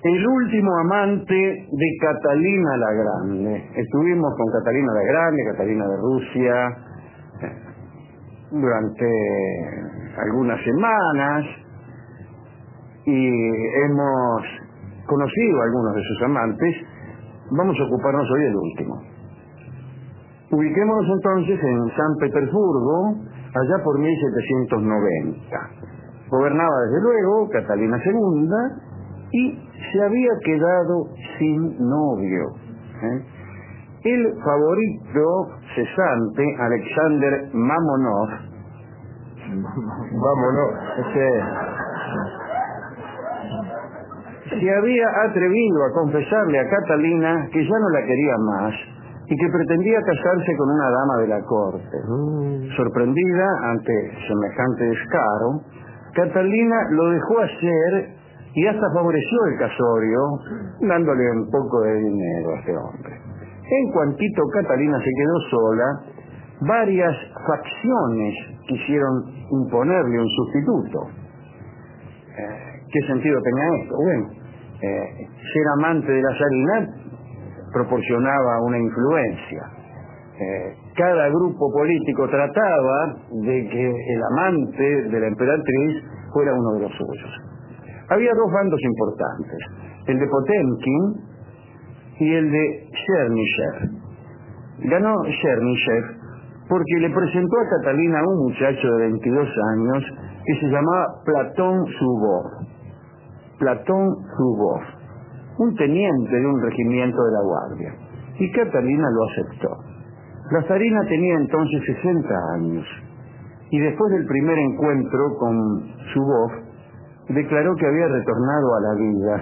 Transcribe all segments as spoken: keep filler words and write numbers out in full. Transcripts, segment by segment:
el último amante de Catalina la Grande. Estuvimos con Catalina la Grande, Catalina de Rusia, durante algunas semanas y hemos conocido a algunos de sus amantes. Vamos a ocuparnos hoy del último. Ubiquémonos entonces en San Petersburgo, allá por mil setecientos noventa. Gobernaba desde luego Catalina segunda y se había quedado sin novio. ¿eh? El favorito cesante, Alexander Mamonov, Vámonos. este, se había atrevido a confesarle a Catalina que ya no la quería más y que pretendía casarse con una dama de la corte. Mm. Sorprendida ante semejante descaro, Catalina lo dejó hacer y hasta favoreció el casorio, dándole un poco de dinero a este hombre. En cuantito Catalina se quedó sola, varias facciones quisieron imponerle un sustituto. Eh, ¿Qué sentido tenía esto? Bueno, eh, ser amante de la zarina proporcionaba una influencia. Eh, cada grupo político trataba de que el amante de la emperatriz fuera uno de los suyos. Había dos bandos importantes, el de Potemkin y el de Chernichev. Ganó Chernichev porque le presentó a Catalina a un muchacho de veintidós años que se llamaba Platón Zubov. Platón Zubov, un teniente de un regimiento de la Guardia. Y Catalina lo aceptó. La zarina tenía entonces sesenta años y después del primer encuentro con Zubov declaró que había retornado a la vida,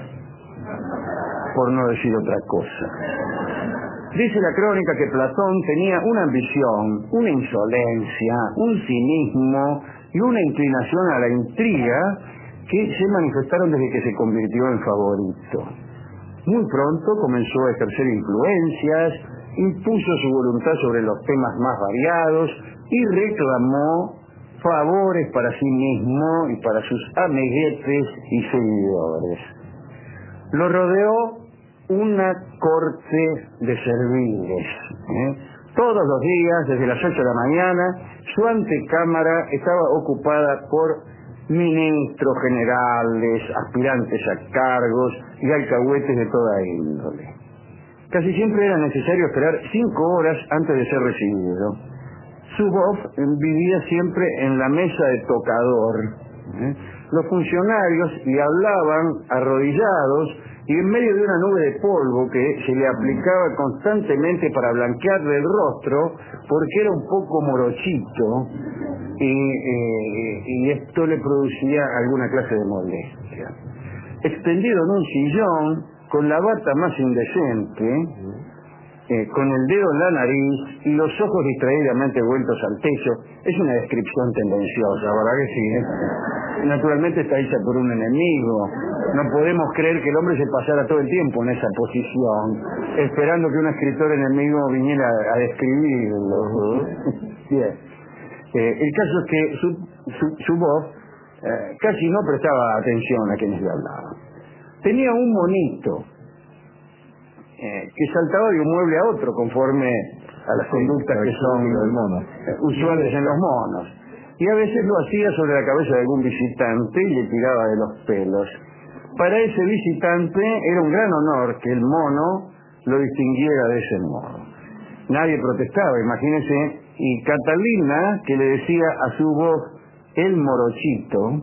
por no decir otra cosa. Dice la crónica que Platón tenía una ambición, una insolencia, un cinismo y una inclinación a la intriga que se manifestaron desde que se convirtió en favorito. Muy pronto comenzó a ejercer influencias, impuso su voluntad sobre los temas más variados y reclamó favores para sí mismo y para sus amiguetes y seguidores. Lo rodeó una corte de serviles. ¿eh? Todos los días, desde las ocho de la mañana, su antecámara estaba ocupada por ministros, generales, aspirantes a cargos y alcahuetes de toda índole. Casi siempre era necesario esperar cinco horas antes de ser recibido. Zubov vivía siempre en la mesa de tocador. ¿eh? Los funcionarios le hablaban arrodillados y en medio de una nube de polvo que se le aplicaba constantemente para blanquearle el rostro, porque era un poco morochito, y, eh, y esto le producía alguna clase de molestia. Extendido en un sillón, con la bata más indecente, eh, con el dedo en la nariz y los ojos distraídamente vueltos al techo. Es una descripción tendenciosa, ¿verdad que sí? ¿eh? Naturalmente está hecha por un enemigo. No podemos creer que el hombre se pasara todo el tiempo en esa posición, esperando que un escritor enemigo viniera a describirlo. Bien. Eh, el caso es que su, su, su voz eh, casi no prestaba atención a quienes le hablaban. Tenía un monito eh, que saltaba de un mueble a otro conforme a las sí, conductas que son del mono. eh, usuales en los monos. Y a veces lo hacía sobre la cabeza de algún visitante y le tiraba de los pelos. Para ese visitante era un gran honor que el mono lo distinguiera de ese modo. Nadie protestaba, imagínense, y Catalina, que le decía a su voz el morochito,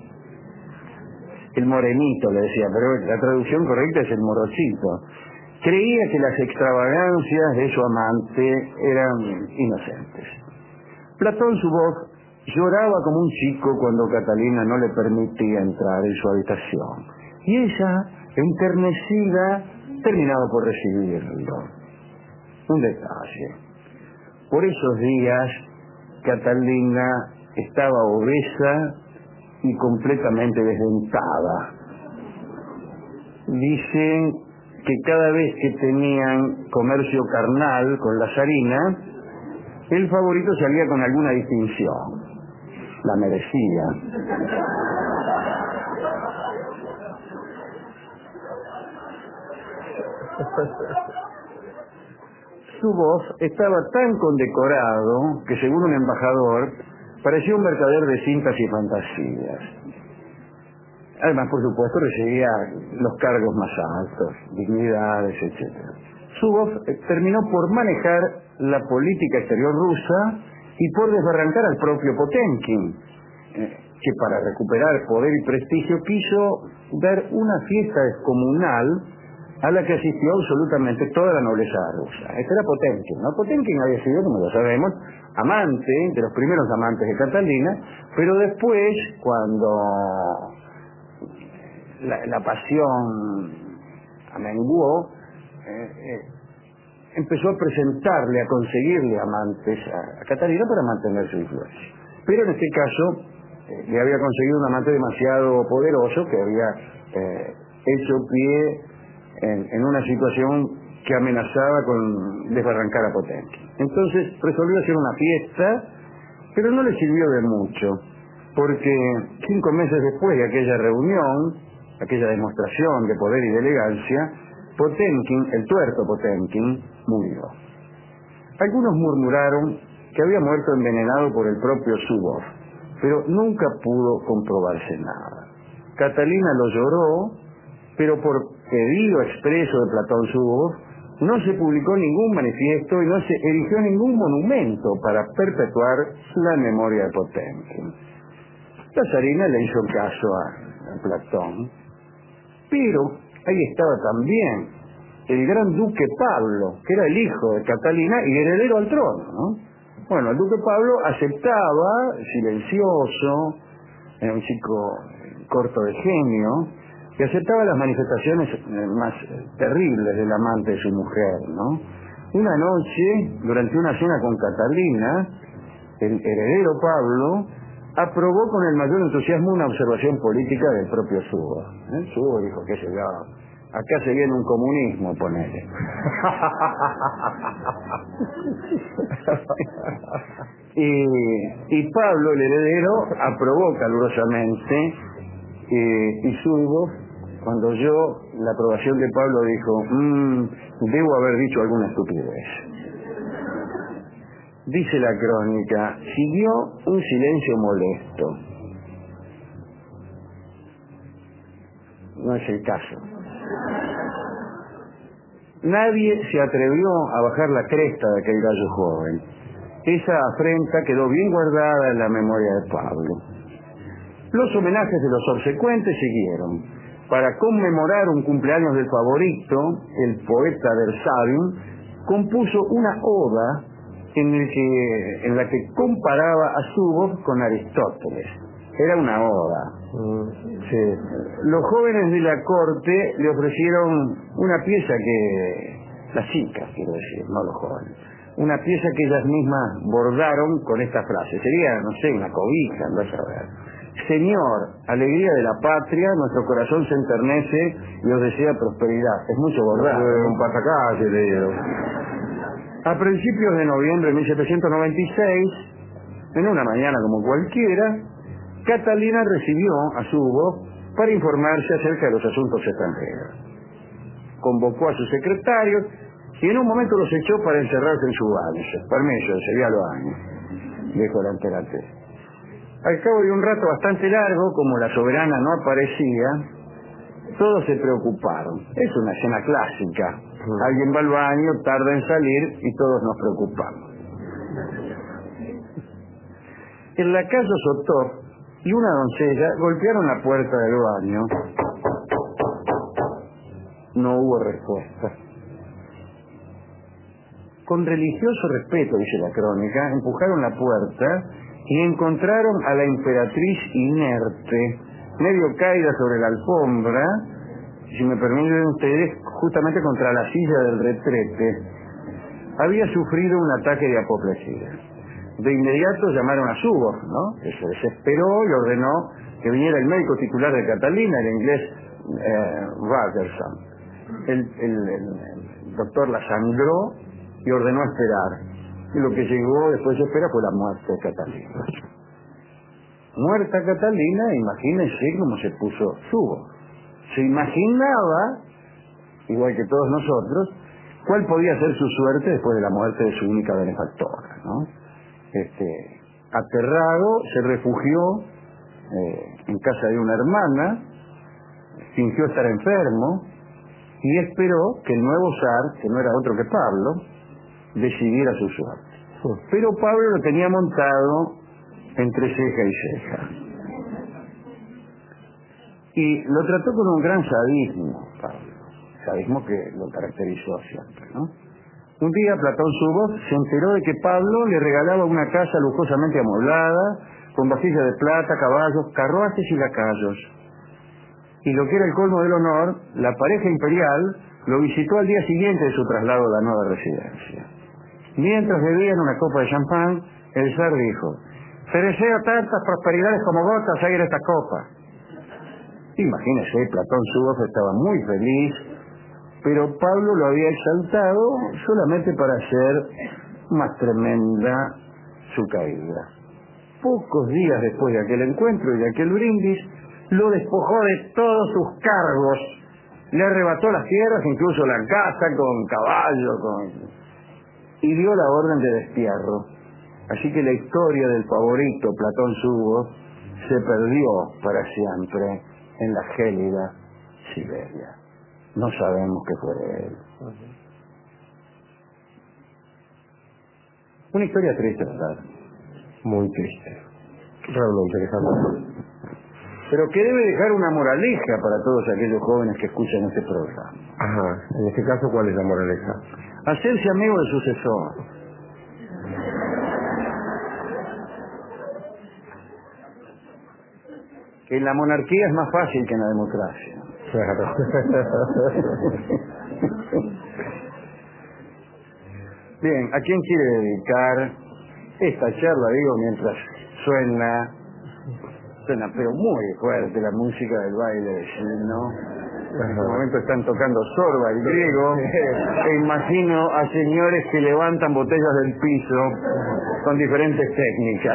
el morenito le decía, pero la traducción correcta es el morochito, creía que las extravagancias de su amante eran inocentes. Platón, su voz, lloraba como un chico cuando Catalina no le permitía entrar en su habitación. Y ella, enternecida, terminaba por recibirlo. Un detalle. Por esos días, Catalina estaba obesa y completamente desdentada. Dicen que cada vez que tenían comercio carnal con la zarina, el favorito salía con alguna distinción. La merecía. Zubov estaba tan condecorado que, según un embajador, parecía un mercader de cintas y fantasías. Además, por supuesto, recibía los cargos más altos, dignidades, etcétera. Zubov terminó por manejar la política exterior rusa y por desbarrancar al propio Potemkin, eh, que para recuperar poder y prestigio quiso dar una fiesta descomunal a la que asistió absolutamente toda la nobleza rusa. Este era Potemkin, ¿no? Potemkin había sido, como lo sabemos, amante, de los primeros amantes de Catalina, pero después, cuando la, la pasión amenguó, eh, eh, empezó a presentarle, a conseguirle amantes a, a Catalina para mantener su influencia. Pero en este caso, eh, le había conseguido un amante demasiado poderoso que había eh, hecho pie En, en una situación que amenazaba con desbarrancar a Potemkin. Entonces resolvió hacer una fiesta, pero no le sirvió de mucho, porque cinco meses después de aquella reunión, aquella demostración de poder y de elegancia, Potemkin, el tuerto Potemkin, murió. Algunos murmuraron que había muerto envenenado por el propio Zubov, pero nunca pudo comprobarse nada. Catalina lo lloró, pero por pedido expreso de Platón Zubov, no se publicó ningún manifiesto y no se erigió ningún monumento para perpetuar la memoria de Potemkin. La zarina le hizo caso a, a Platón, pero ahí estaba también el gran duque Pablo, que era el hijo de Catalina y heredero al trono, ¿no? Bueno, el duque Pablo aceptaba, silencioso, era un chico corto de genio, que aceptaba las manifestaciones más terribles del amante de su mujer, ¿no? Una noche, durante una cena con Catalina, el heredero Pablo aprobó con el mayor entusiasmo una observación política del propio Zubov. ¿eh? Zubov dijo, qué sé yo, acá se viene un comunismo, ponele. y, y Pablo, el heredero, aprobó calurosamente, eh, y Zubov, cuando oyó la aprobación de Pablo, dijo, mmm, debo haber dicho alguna estupidez. Dice la crónica, siguió un silencio molesto. No es el caso. Nadie se atrevió a bajar la cresta de aquel gallo joven. Esa afrenta quedó bien guardada en la memoria de Pablo. Los homenajes de los obsecuentes siguieron. Para conmemorar un cumpleaños del favorito, el poeta Versailles compuso una oda en, el que, en la que comparaba a Zubov con Aristóteles. Era una oda. Sí. Los jóvenes de la corte le ofrecieron una pieza que... Las chicas, quiero decir, no los jóvenes. Una pieza que ellas mismas bordaron con esta frase. Sería, no sé, una cobija, no saber. Señor, alegría de la patria, nuestro corazón se enternece y os desea prosperidad. Es mucho bordar. Eh, un pasacalle, le digo. A principios de noviembre de mil setecientos noventa y seis, en una mañana como cualquiera, Catalina recibió a Zubov para informarse acerca de los asuntos extranjeros. Convocó a sus secretarios y en un momento los echó para encerrarse en su baño. Permiso, sería lo año, dijo la emperatriz. Al cabo de un rato bastante largo, como la soberana no aparecía, todos se preocuparon. Es una escena clásica. Mm. Alguien va al baño, tarda en salir y todos nos preocupamos. El lacayo Sotov y una doncella golpearon la puerta del baño. No hubo respuesta. Con religioso respeto, dice la crónica, empujaron la puerta y encontraron a la emperatriz inerte, medio caída sobre la alfombra, si me permiten ustedes, justamente contra la silla del retrete. Había sufrido un ataque de apoplejía. De inmediato llamaron a Zubov, ¿no? Que se desesperó y ordenó que viniera el médico titular de Catalina, el inglés eh, Watterson. El, el, el, el doctor la sangró y ordenó esperar. Y lo que llegó después de esperar fue la muerte de Catalina. Muerta Catalina, imagínense cómo se puso Zubov. Se imaginaba igual que todos nosotros, cuál podía ser su suerte después de la muerte de su única benefactora, ¿no? Este, aterrado, se refugió eh, en casa de una hermana, fingió estar enfermo y esperó que el nuevo zar, que no era otro que Pablo, decidiera su suerte. Pero Pablo lo tenía montado entre ceja y ceja. Y lo trató con un gran sadismo, Pablo. Sadismo que lo caracterizó siempre, ¿no? Un día Platón Zubov se enteró de que Pablo le regalaba una casa lujosamente amueblada, con vasijas de plata, caballos, carruajes y lacayos. Y lo que era el colmo del honor, la pareja imperial lo visitó al día siguiente de su traslado a la nueva residencia. Mientras bebían una copa de champán, el zar dijo: "Te deseo tantas prosperidades como gotas hay en esta copa". Imagínese, Platón Zubov estaba muy feliz, pero Pablo lo había exaltado solamente para hacer más tremenda su caída. Pocos días después de aquel encuentro y de aquel brindis, lo despojó de todos sus cargos, le arrebató las tierras, incluso la casa con caballo, con... y dio la orden de destierro. Así que la historia del favorito Platón Zubov se perdió para siempre en la gélida Siberia. No sabemos qué fue de él. Una historia triste, ¿verdad? Muy triste. Realmente, Alejandro. Pero que debe dejar una moraleja para todos aquellos jóvenes que escuchan este programa. Ajá. En este caso, ¿cuál es la moraleja? Hacerse amigo del sucesor. Que en la monarquía es más fácil que en la democracia. Claro. Bien, ¿a quién quiere dedicar esta charla? Digo, mientras suena, suena pero muy fuerte la música del baile de Chino. En este momento están tocando Sorba, el griego, e imagino a señores que levantan botellas del piso con diferentes técnicas.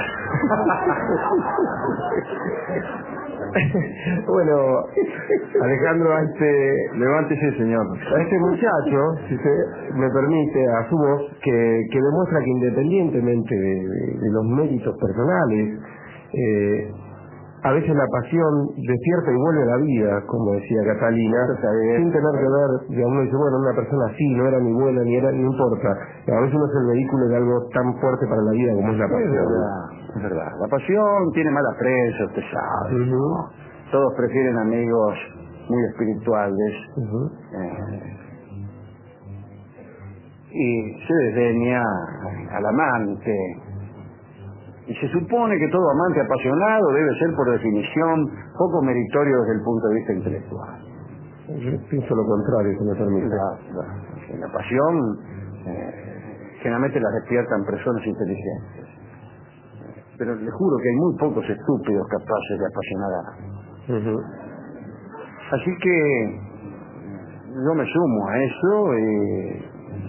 Bueno, Alejandro, a este, levántese, señor. A este muchacho, si usted me permite, a su voz, que, que demuestra que independientemente de, de, de los méritos personales, eh, a veces la pasión despierta y vuelve a la vida, como decía Catalina, sin tener que ver, digamos, dice, bueno, una persona así, no era ni buena, ni era, ni importa. A veces uno es el vehículo de algo tan fuerte para la vida como es la pasión. Es verdad, es verdad. La pasión tiene mala prensa, usted sabe. Uh-huh. ¿No? Todos prefieren amigos muy espirituales. Uh-huh. eh, y se desdeña al amante. Y se supone que todo amante apasionado debe ser por definición poco meritorio desde el punto de vista intelectual. Yo pienso lo contrario, si me permite. La, la, la pasión eh, generalmente la despiertan personas inteligentes. Pero le juro que hay muy pocos estúpidos capaces de apasionar a alguien. Uh-huh. Así que yo me sumo a eso y...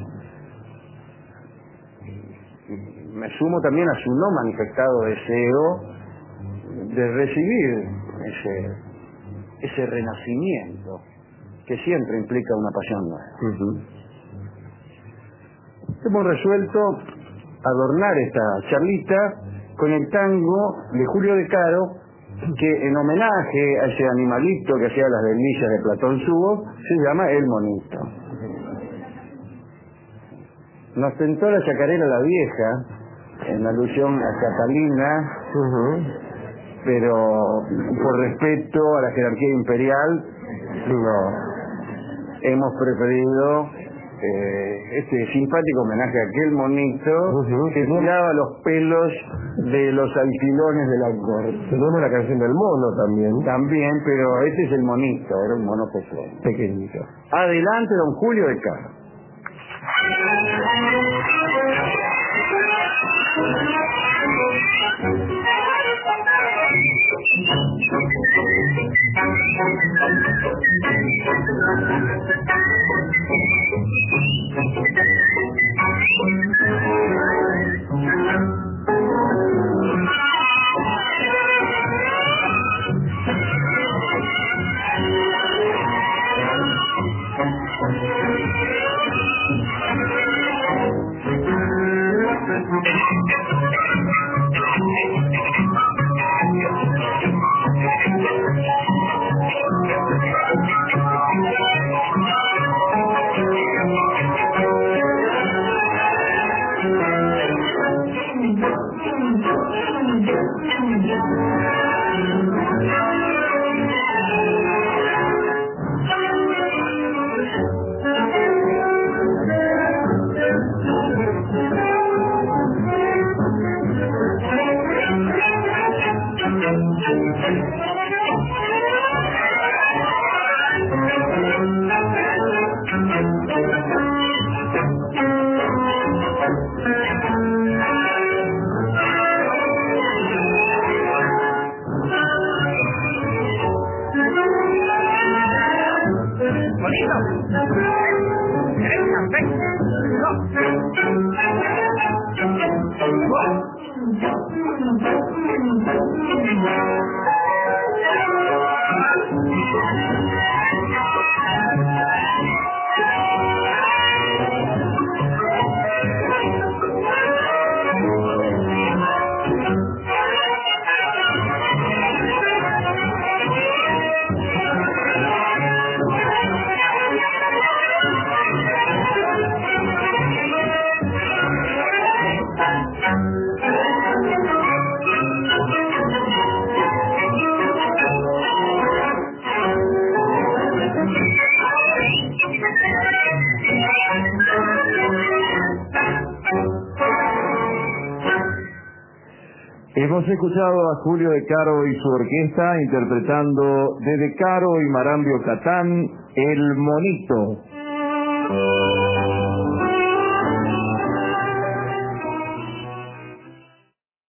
me sumo también a su no manifestado deseo de recibir ese, ese renacimiento que siempre implica una pasión nueva. Uh-huh. Hemos resuelto adornar esta charlita con el tango de Julio De Caro, que en homenaje a ese animalito que hacía las delicias de Platón Zubov, se llama El Monito. Nos tentó la chacarera La Vieja, en alusión a Catalina, uh-huh. pero por respeto a la jerarquía imperial, no, hemos preferido eh, este simpático homenaje a aquel monito uh-huh. que tiraba los pelos de los alquilones de la corte. Tenemos la canción del mono también. También, pero este es el monito, era un mono pequeño. Pequeñito. Adelante, don Julio De Caro. Hemos escuchado a Julio De Caro y su orquesta interpretando de De Caro y Marambio Catán, El Monito.